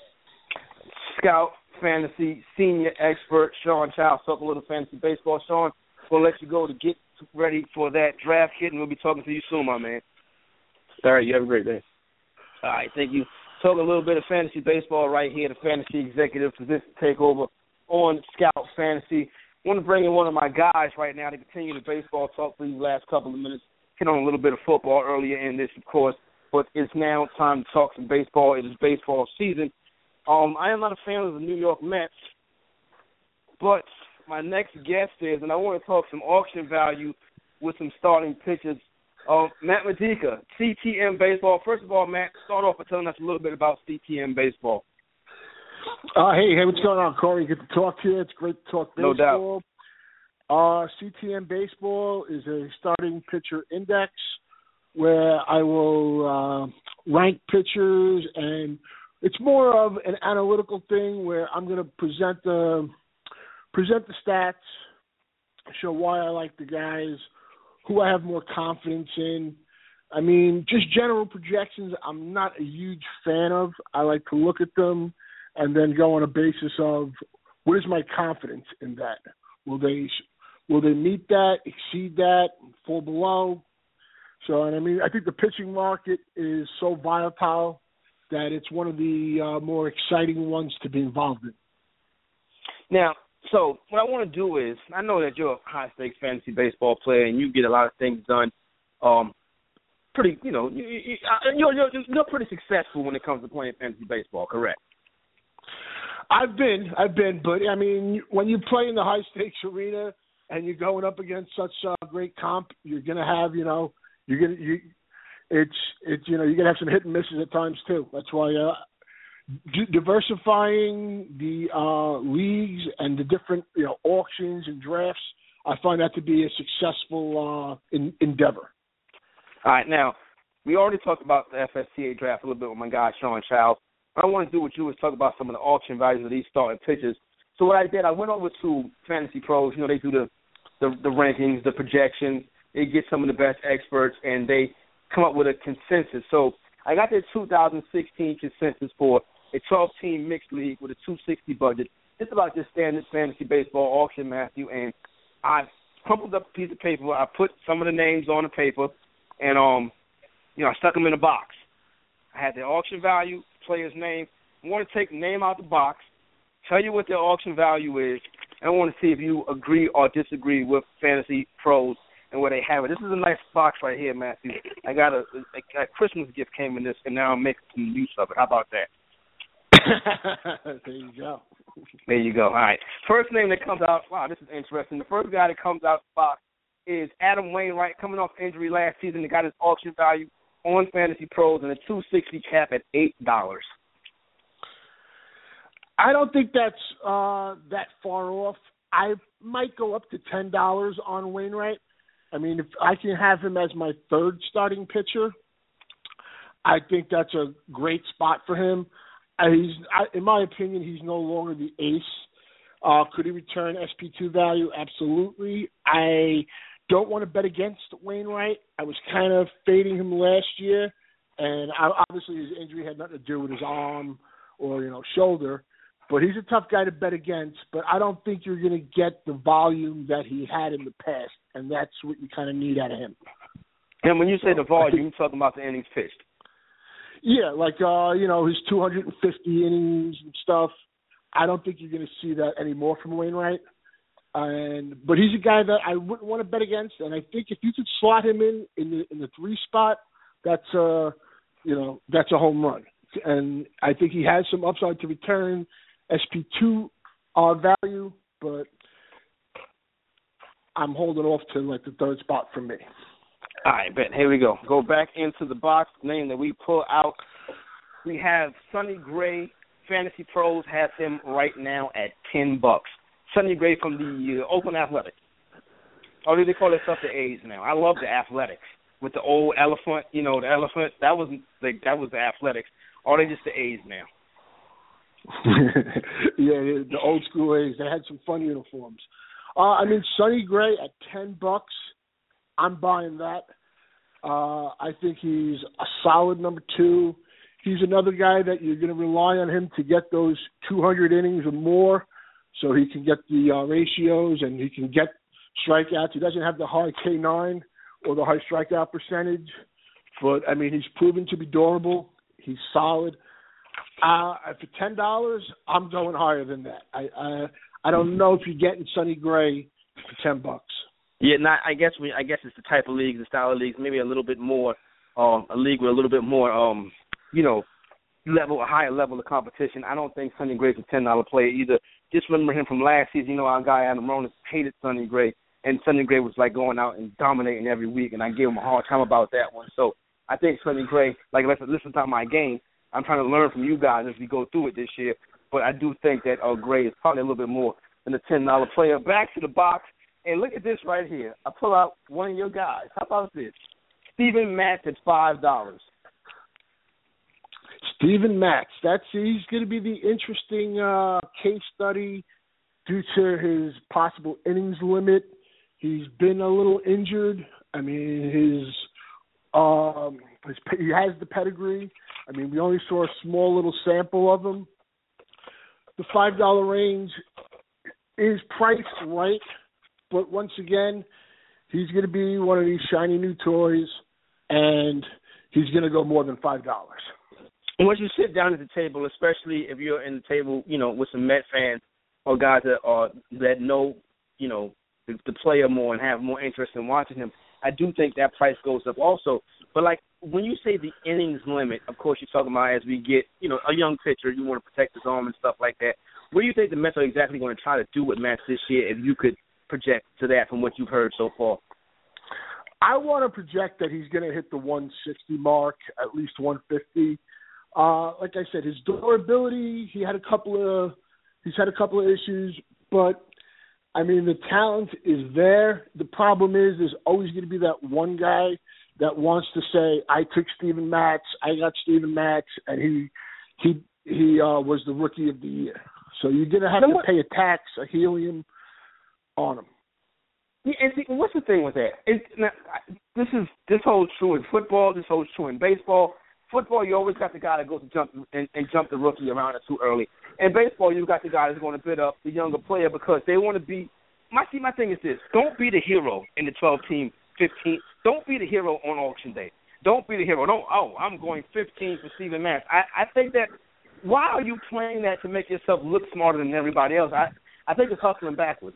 Scout Fantasy Senior Expert Sean Childs, talk a little fantasy baseball. Sean, we'll let you go to get ready for that draft kit, and we'll be talking to you soon, my man. All right, you have a great day. All right, thank you. Talking a little bit of fantasy baseball right here, the Fantasy Executive Position Takeover on Scout Fantasy. I want to bring in one of my guys right now to continue the baseball talk for these last couple of minutes. Hit on a little bit of football earlier in this, of course, but it's now time to talk some baseball. It is baseball season. I am not a fan of the New York Mets, but my next guest is, and I want to talk some auction value with some starting pitchers. Matt Modica, CTM Baseball. First of all, Matt, start off by telling us a little bit about CTM Baseball. Hey, what's going on, Corey? Good to talk to you. It's great to talk baseball. No doubt. CTM Baseball is a starting pitcher index where I will rank pitchers, and it's more of an analytical thing where I'm going to present the stats, show why I like the guys, who I have more confidence in. I mean, just general projections I'm not a huge fan of. I like to look at them and then go on a basis of what is my confidence in that. Will they meet that, exceed that, fall below? So, and I mean, I think the pitching market is so volatile that it's one of the more exciting ones to be involved in. Now, so what I want to do is, I know that you're a high-stakes fantasy baseball player and you get a lot of things done. Pretty, you're pretty successful when it comes to playing fantasy baseball, correct? I've been, but I mean, when you play in the high-stakes arena and you're going up against such great comp, you're gonna have, you're gonna have some hit and misses at times too. That's why. Diversifying the leagues and the different auctions and drafts, I find that to be a successful endeavor. All right, now we already talked about the FSTA draft a little bit with my guy Sean Childs. What I want to do with you is talk about some of the auction values of these starting pitchers. So what I did, I went over to Fantasy Pros. They do the rankings, the projections. They get some of the best experts, and they come up with a consensus. So I got their 2016 consensus for a 12-team mixed league with a $260 budget. It's about just standard fantasy baseball auction, Matthew, and I crumpled up a piece of paper. I put some of the names on the paper, and I stuck them in a box. I had the auction value, player's name. I want to take the name out the box, tell you what their auction value is, and I want to see if you agree or disagree with Fantasy Pros and where they have it. This is a nice box right here, Matthew. I got a Christmas gift came in this, and now I'm making some use of it. How about that? There you go. There you go. All right. First name that comes out, wow, this is interesting. The first guy that comes out of the box is Adam Wainwright, coming off injury last season. He got his auction value on Fantasy Pros and a $260 cap at $8. I don't think that's that far off. I might go up to $10 on Wainwright. I mean, if I can have him as my third starting pitcher, I think that's a great spot for him. In my opinion, he's no longer the ace. Could he return SP2 value? Absolutely. I don't want to bet against Wainwright. I was kind of fading him last year, and obviously his injury had nothing to do with his arm or, shoulder. But he's a tough guy to bet against, but I don't think you're going to get the volume that he had in the past, and that's what you kind of need out of him. And when you say the volume, you're talking about the innings pitched. Yeah, like, his 250 innings and stuff. I don't think you're going to see that anymore from Wainwright. But he's a guy that I wouldn't want to bet against, and I think if you could slot him in the 3 spot, that's a home run. And I think he has some upside to return SP2 value, but I'm holding off to like the 3rd spot for me. All right, bet. Here we go. Go back into the box. Name that we pull out. We have Sonny Gray. Fantasy Pros has him right now at $10. Sonny Gray from the Oakland Athletics. Or do they call themselves the A's now? I love the Athletics with the old elephant. The elephant that was the Athletics. Or are they just the A's now? Yeah, the old school A's. They had some fun uniforms. Sonny Gray at $10. I'm buying that. I think he's a solid number 2. He's another guy that you're going to rely on him to get those 200 innings or more, so he can get the ratios and he can get strikeouts. He doesn't have the high K9 or the high strikeout percentage, but he's proven to be durable. He's solid. For $10, I'm going higher than that. I don't know if you're getting Sonny Gray for $10. Yeah, I guess it's the type of leagues, the style of leagues, maybe a little bit more, a league with a little bit more, a higher level of competition. I don't think Sonny Gray's a $10 player either. Just remember him from last season. Our guy Adam Ronis hated Sonny Gray, and Sonny Gray was like going out and dominating every week, and I gave him a hard time about that one. So I think Sonny Gray, listen to my game. I'm trying to learn from you guys as we go through it this year, but I do think that Gray is probably a little bit more than a $10 player. Back to the box. And look at this right here. I pull out one of your guys. How about this? Steven Matz at $5. Steven Matz. He's going to be the interesting case study due to his possible innings limit. He's been a little injured. He has the pedigree. We only saw a small little sample of him. The $5 range is priced right. But once again, he's going to be one of these shiny new toys, and he's going to go more than $5. And once you sit down at the table, especially if you're in the table, with some Met fans or guys that know, the player more and have more interest in watching him, I do think that price goes up also. But, when you say the innings limit, of course you're talking about as we get, a young pitcher, you want to protect his arm and stuff like that. What do you think the Mets are exactly going to try to do with Matz this year if you could project to that from what you've heard so far? I want to project that he's going to hit the 160 mark, at least 150. Like I said, his durability, he's had a couple of issues, but the talent is there. The problem is there's always going to be that one guy that wants to say, I took Steven Matz, I got Steven Matz, and he was the rookie of the year. So you're going to have to pay a tax, a helium on him. Yeah, and see, what's the thing with that? This holds true in football. This holds true in baseball. Football, you always got the guy that goes to jump the rookie around it too early. In baseball, you got the guy that's going to bid up the younger player because they want to be. My thing is this: don't be the hero in the 12-team, 15. Don't be the hero on auction day. Don't be the hero. I'm going 15 for Steven Matz. I think that. Why are you playing that to make yourself look smarter than everybody else? I think it's hustling backwards.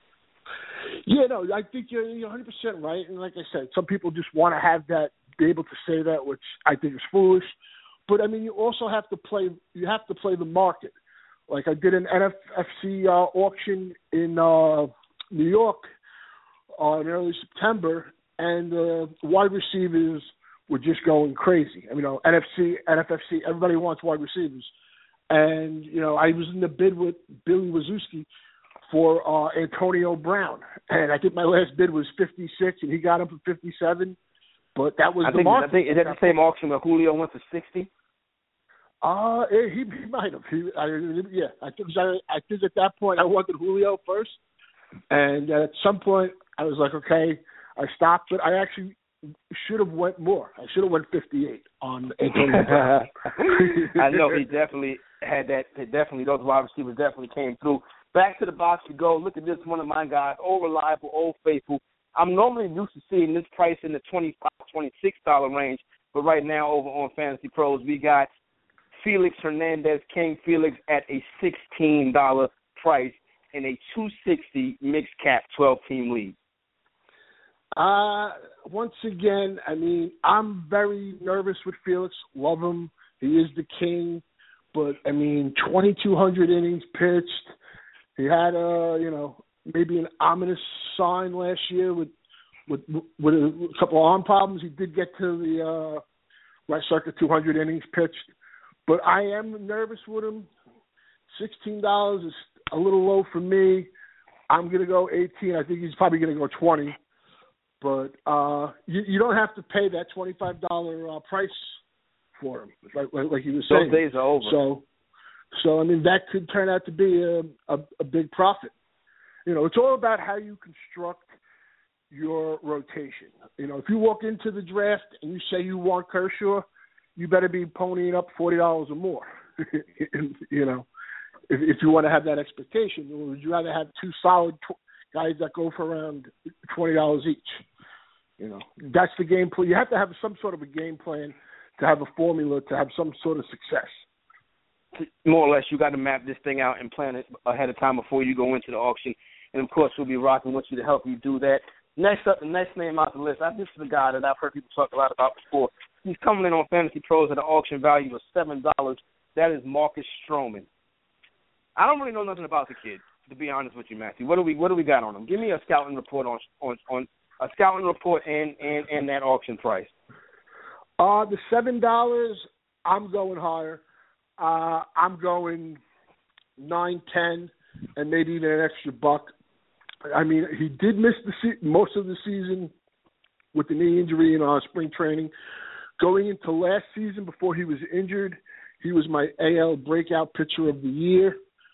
Yeah, no, I think you're 100% right. And like I said, some people just want to have that, be able to say that, which I think is foolish. But you also have to play. You have to play the market. Like I did an NFC auction in New York in early September, and wide receivers were just going crazy. NFC, NFFC, everybody wants wide receivers. And, I was in the bid with Billy Wazowski for Antonio Brown. And I think my last bid was 56, and he got him for 57. But that was the market. Is that the same auction where Julio went for 60? He might have. I think at that point I wanted Julio first, and at some point I was like, okay, I stopped, but I actually should have went more. I should have went 58 on Antonio Brown. I know he definitely had that. Definitely, those wide receivers definitely came through. Back to the box we go. Look at this, one of my guys, Old Reliable, Old Faithful. I'm normally used to seeing this price in the $25, $26 range, but right now over on Fantasy Pros, we got Felix Hernandez, King Felix, at a $16 price in a 260 mixed cap 12-team league. Once again, I mean, I'm very nervous with Felix. Love him. He is the king. But, I mean, 2,200 innings pitched. He had, maybe an ominous sign last year with a couple of arm problems. He did get to the right circa 200 innings pitched. But I am nervous with him. $16 is a little low for me. I'm going to go 18. I think he's probably going to go 20. But you don't have to pay that $25 price for him, like you were saying. Those days are over. So I mean, that could turn out to be a big profit. It's all about how you construct your rotation. If you walk into the draft and you say you want Kershaw, you better be ponying up $40 or more. If you want to have that expectation, or would you rather have two solid guys that go for around $20 each? That's the game plan. You have to have some sort of a game plan to have a formula to have some sort of success. More or less, you got to map this thing out and plan it ahead of time before you go into the auction. And, of course, we'll be rocking with you to help you do that. Next up, the next name out the list, this is a guy that I've heard people talk a lot about before. He's coming in on Fantasy Pros at an auction value of $7. That is Marcus Stroman. I don't really know nothing about the kid, to be honest with you, Matthew. What do we got on him? Give me a scouting report on a scouting report and that auction price. The $7, I'm going higher. I'm going 9, 10, and maybe even an extra buck. I mean, he did miss most of the season with the knee injury in spring training. Going into last season, before he was injured, he was my AL breakout pitcher of the year.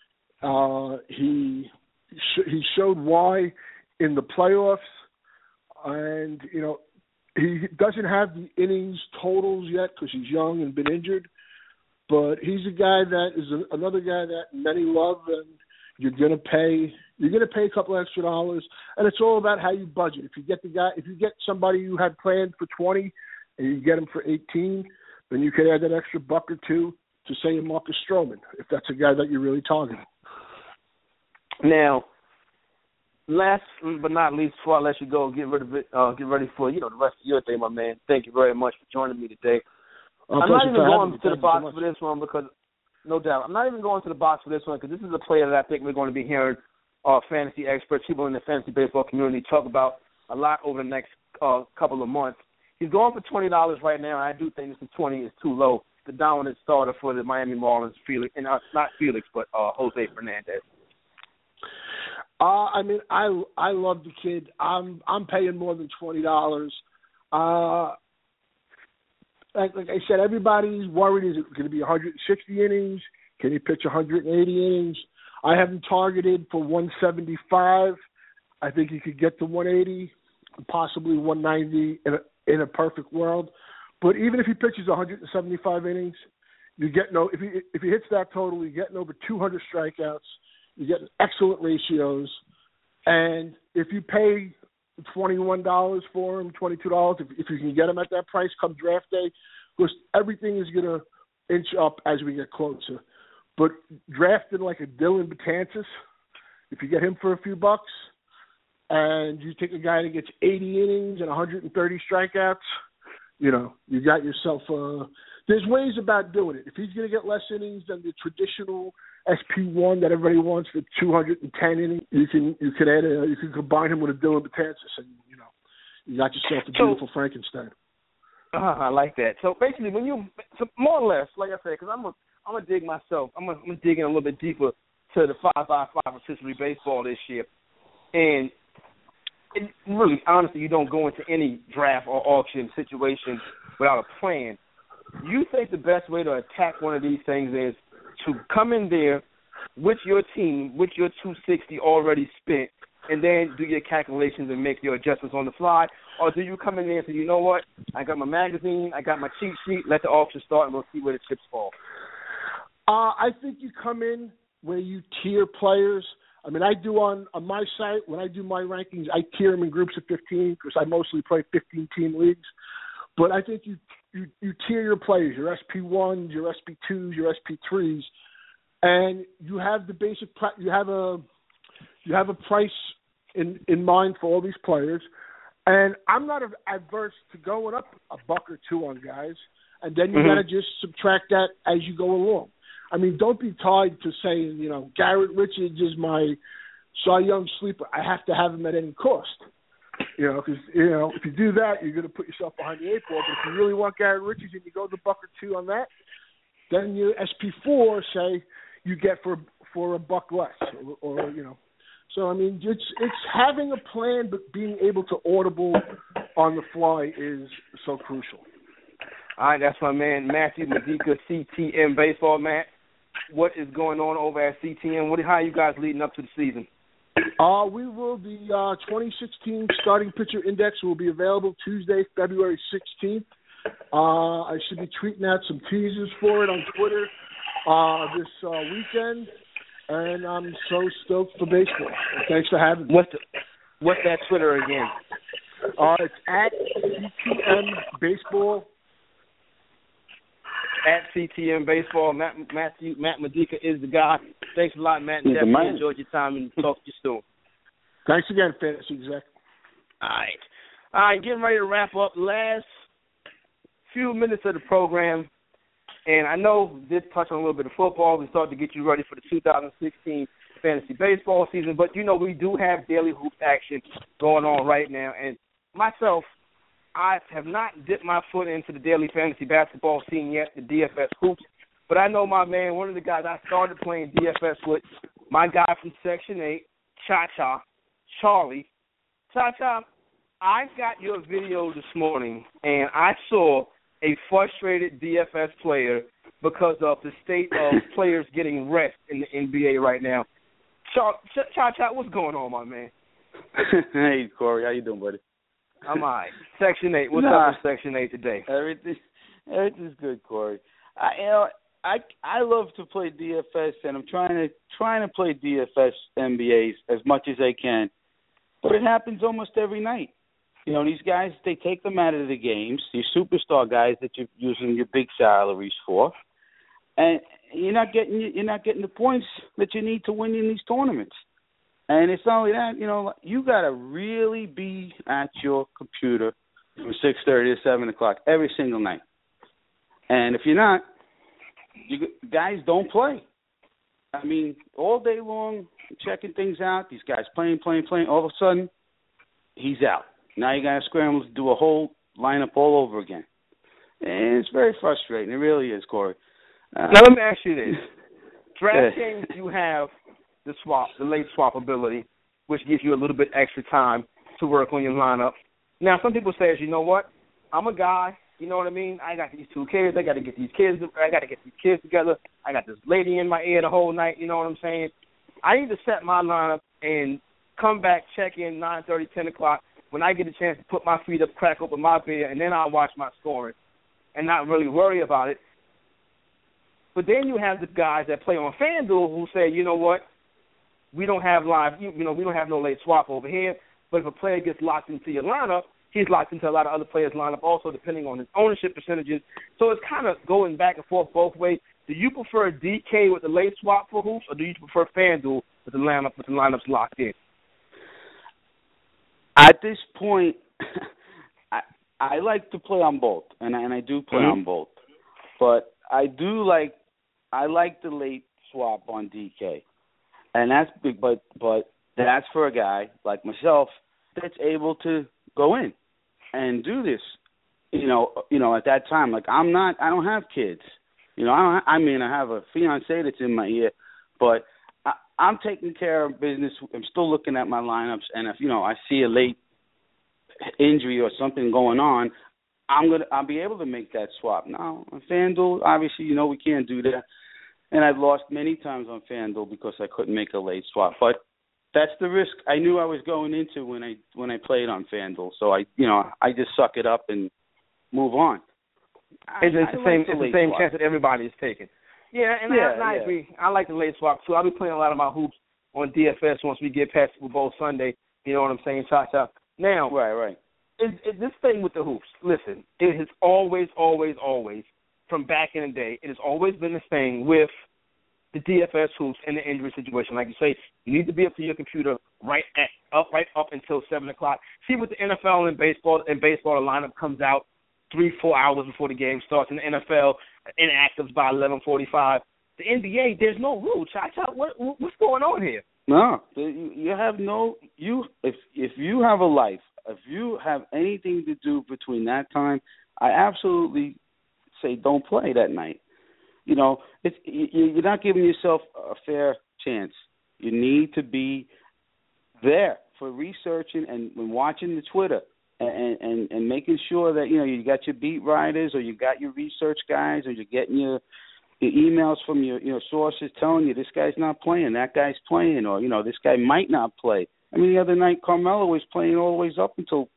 He showed why in the playoffs, and he doesn't have the innings totals yet because he's young and been injured. But he's a guy that is another guy that many love, and you're gonna pay a couple extra dollars, and it's all about how you budget. If you get somebody you had planned for 20, and you get him for 18, then you can add that extra buck or two to say Marcus Stroman, if that's a guy that you're really targeting. Now, last but not least, before I let you go, get ready for the rest of your day, my man. Thank you very much for joining me today. I'm not even going to the box for this one because, no doubt, I'm not even going to the box for this one because this is a player that I think we're going to be hearing fantasy experts, people in the fantasy baseball community talk about a lot over the next couple of months. He's going for $20 right now, and I do think this 20 is too low. The dominant starter for the Miami Marlins, Felix, and not Felix, but Jose Fernandez. I mean, I love the kid. I'm paying more than $20. Like I said, everybody's worried, is it going to be 160 innings? Can he pitch 180 innings? I have him targeted for 175. I think he could get to 180, possibly 190 in a perfect world. But even if he pitches 175 innings, you get if he hits that total, you get over 200 strikeouts. You get excellent ratios. And if you pay $21 for him, $22, if you can get him at that price come draft day, because everything is going to inch up as we get closer. But drafting like a Dylan Betances, if you get him for a few bucks, and you take a guy that gets 80 innings and 130 strikeouts, you got yourself there's ways about doing it. If he's going to get less innings than the traditional SP1 that everybody wants for 210 innings, you can combine him with a Dylan Betances, and you got yourself a beautiful Frankenstein. I like that. So basically, more or less, like I said, because I'm gonna dig myself. I'm gonna dig in a little bit deeper to the 5x5 rotisserie baseball this year, and really, honestly, you don't go into any draft or auction situation without a plan. you think the best way to attack one of these things is to come in there with your team, with your 260 already spent, and then do your calculations and make your adjustments on the fly? Or do you come in there and say, you know what, I got my magazine, I got my cheat sheet, let the auction start, and we'll see where the chips fall? I think you come in where you tier players. I mean, I do on my site, when I do my rankings, I tier them in groups of 15 because I mostly play 15-team leagues. But I think you tier your players, your SP1s, your SP2s, your SP3s, and you have the basic you have a price in mind for all these players. And I'm not adverse to going up $1 or $2 on guys, and then you got to just subtract that as you go along. I mean, don't be tied to saying, you know, Garrett Richards is my Cy Young sleeper. I have to have him at any cost. You know, because, you know, if you do that, you're going to put yourself behind the 8 ball. But if you really want Garrett Richards and you go the $1 or $2 on that, then your SP4, say, you get for $1 less, or you know. So, I mean, it's having a plan, but being able to audible on the fly is so crucial. All right, that's my man, Matthew Modica, CTM Baseball. Matt, what is going on over at CTM? How are you guys leading up to the season? We will. The 2016 Starting Pitcher Index will be available Tuesday, February 16th. I should be tweeting out some teasers for it on Twitter this weekend, and I'm so stoked for baseball. Thanks for having me. What's that Twitter again? It's at CTM Baseball. At CTM Baseball. Matt Modica is the guy. Thanks a lot, Matt. And definitely enjoyed your time, and talk to you soon. Thanks again, Fantasy Exec. All right, getting ready to wrap up. Last few minutes of the program, and I know this touched on a little bit of football. We started to get you ready for the 2016 fantasy baseball season, but, you know, we do have daily hoops action going on right now, and myself, I have not dipped my foot into the daily fantasy basketball scene yet, the DFS hoops, but I know my man, one of the guys I started playing DFS with, my guy from Section 8, Cha-Cha, Charlie. Cha-Cha, I got your video this morning, and I saw a frustrated DFS player because of the state of players getting rest in the NBA right now. Cha-Cha, what's going on, my man? Hey, Corey, how you doing, buddy? I'm all right. Section 8. What's up with Section 8 today? Everything's good, Corey. I love to play DFS, and I'm trying to play DFS NBAs as much as I can, but it happens almost every night. You know, these guys, they take them out of the games, these superstar guys that you're using your big salaries for, and you're not getting the points that you need to win in these tournaments. And it's not only that, you know, you got to really be at your computer from 6:30 to 7 o'clock every single night. And if you're not, guys don't play. I mean, all day long, checking things out, these guys playing. All of a sudden, he's out. Now you got to scramble to do a whole lineup all over again. And it's very frustrating. It really is, Corey. Now, let me ask you this. DraftKings, you have the late swap ability, which gives you a little bit extra time to work on your lineup. Now, some people say, you know what? I'm a guy. You know what I mean? I got these 2 kids. I got to get these kids together. I got this lady in my ear the whole night. You know what I'm saying? I need to set my lineup and come back, check in 9:30, 10 o'clock when I get a chance to put my feet up, crack open my beer, and then I'll watch my scoring and not really worry about it. But then you have the guys that play on FanDuel who say, you know what? We don't have we don't have no late swap over here. But if a player gets locked into your lineup, he's locked into a lot of other players' lineup also, depending on his ownership percentages. So it's kind of going back and forth both ways. Do you prefer DK with the late swap for hoops, or do you prefer FanDuel with the lineups locked in? At this point, I like to play on both, and I do play on both. But I like the late swap on DK, and that's big. But that's for a guy like myself that's able to go in and do this. You know, at that time, like I don't have kids. You know, I have a fiance that's in my ear, but I'm taking care of business. I'm still looking at my lineups, and if I see a late injury or something going on, I'll be able to make that swap. Now on FanDuel, obviously, we can't do that, and I've lost many times on FanDuel because I couldn't make a late swap. But that's the risk I knew I was going into when I played on FanDuel. So I just suck it up and move on. It's the same chance that everybody is taking. Yeah, and I agree. I like the late swap too. I'll be playing a lot of my hoops on DFS once we get past Super Bowl Sunday. You know what I'm saying, Cha-Cha? Now, right. Is this thing with the hoops, listen, it has always, from back in the day, it has always been this thing with the DFS hoops and the injury situation. Like you say, you need to be up to your computer right up until 7 o'clock. See, with the NFL and baseball, the lineup comes out 3-4 hours before the game starts. In the NFL, inactives by 11:45. The NBA, there's no rule. Cha-Cha, what's going on here? No, you have no. If you have a life, if you have anything to do between that time, I absolutely say don't play that night. You're not giving yourself a fair chance. You need to be there for researching and watching the Twitter and making sure that you got your beat writers or you got your research guys or you're getting your emails from your sources telling you this guy's not playing, that guy's playing, or this guy might not play. I mean, the other night Carmelo was playing all the way up until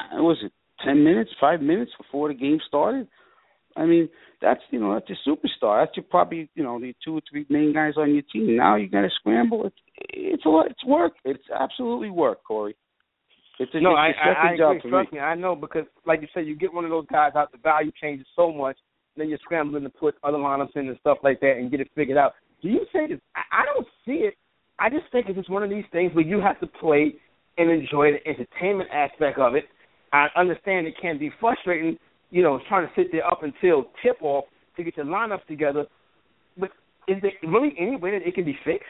5 minutes before the game started. I mean, that's your superstar. That's probably the 2 or 3 main guys on your team. Now you got to scramble. It's a lot. It's work. It's absolutely work, Corey. I agree. Trust me, I know, because like you said, you get one of those guys out, the value changes so much. Then you're scrambling to put other lineups in and stuff like that and get it figured out. Do you say this? I don't see it. I just think it's just one of these things where you have to play and enjoy the entertainment aspect of it. I understand it can be frustrating, trying to sit there up until tip-off to get your lineups together. But is there really any way that it can be fixed?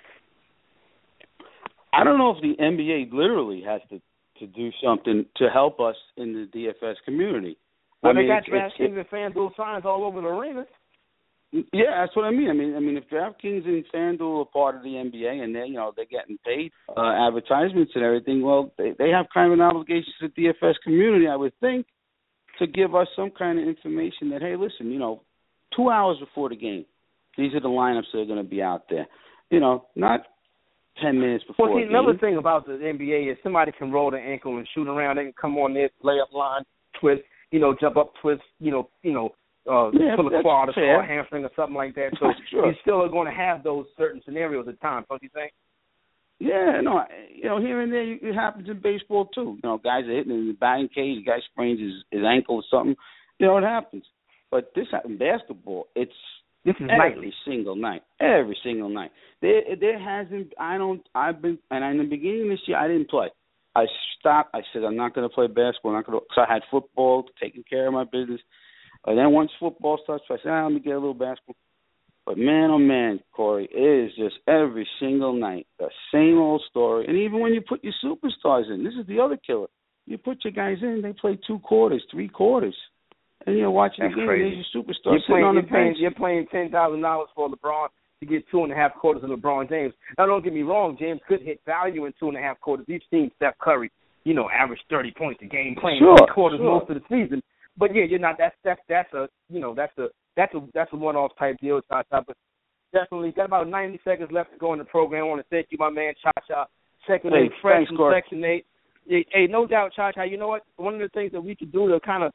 I don't know if the NBA literally has to do something to help us in the DFS community. Well, they got DraftKings and FanDuel signs all over the arena. Yeah, that's what I mean. I mean, if DraftKings and FanDuel are part of the NBA and they're getting paid advertisements and everything, well, they have kind of an obligation to the DFS community, I would think, to give us some kind of information that, hey, listen, 2 hours before the game, these are the lineups that are going to be out there. Not 10 minutes before. Well, see, another thing about the NBA is somebody can roll their ankle and shoot around. They can come on there, layup line, twist, jump up, twist, pull a quad or a hamstring or something like that. So you still are going to have those certain scenarios at times, don't you think? Yeah, no, here and there it happens in baseball too. Guys are hitting in the batting cage, the guy sprains his ankle or something. It happens. But this in basketball, this is every single night. Every single night. There hasn't. In the beginning of this year, I didn't play. I stopped. I said I'm not going to play basketball. Because I had football, taking care of my business. And then once football starts, I said, let me get a little basketball. But man, oh man, Corey, it is just every single night the same old story. And even when you put your superstars in, this is the other killer. You put your guys in, they play 2 quarters, 3 quarters. And you're watching the game, there's your superstar sitting on the bench. You're paying $10,000 for LeBron to get 2.5 quarters of LeBron James. Now, don't get me wrong, James could hit value in 2.5 quarters. We've seen Steph Curry, average 30 points a game playing 3 quarters most of the season. But yeah, you're not. That's a one-off type deal, Cha-Cha. But definitely got about 90 seconds left to go in the program. I want to thank you, my man, Cha-Cha. Second 8, fresh from Section 8. Hey, no doubt, Cha-Cha. You know what? One of the things that we could do to kind of,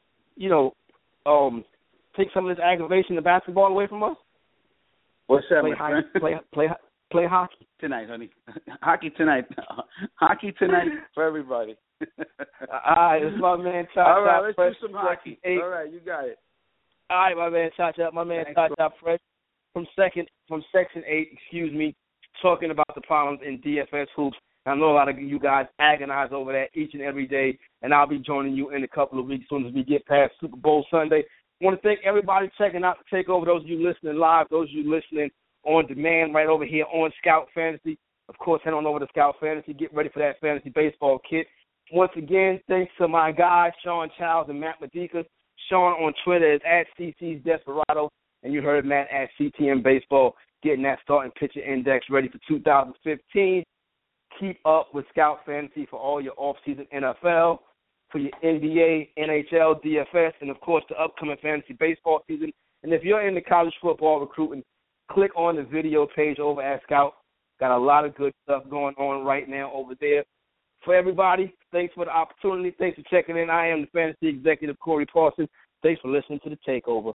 take some of this aggravation of basketball away from us. What's that, my friend? Play hockey tonight, honey. Hockey tonight. Hockey tonight for everybody. All right, it's my man Cha-Cha. All right, let's Fresh do some hockey. All right, you got it. All right, my man Cha-Cha. My man Cha-Cha Fresh from Section 8, talking about the problems in DFS hoops. I know a lot of you guys agonize over that each and every day, and I'll be joining you in a couple of weeks as soon as we get past Super Bowl Sunday. I want to thank everybody checking out the Takeover, those of you listening live, those of you listening on demand right over here on Scout Fantasy. Of course, head on over to Scout Fantasy. Get ready for that fantasy baseball kit. Once again, thanks to my guys, Sean Childs and Matt Medica. Sean on Twitter is @CC'sDesperado, and you heard Matt at CTM Baseball, getting that starting pitcher index ready for 2015. Keep up with Scout Fantasy for all your off-season NFL. for your NBA, NHL, DFS, and, of course, the upcoming fantasy baseball season. And if you're into college football recruiting, click on the video page over at Scout. Got a lot of good stuff going on right now over there. For everybody, thanks for the opportunity. Thanks for checking in. I am the fantasy executive, Corey Parson. Thanks for listening to The Takeover.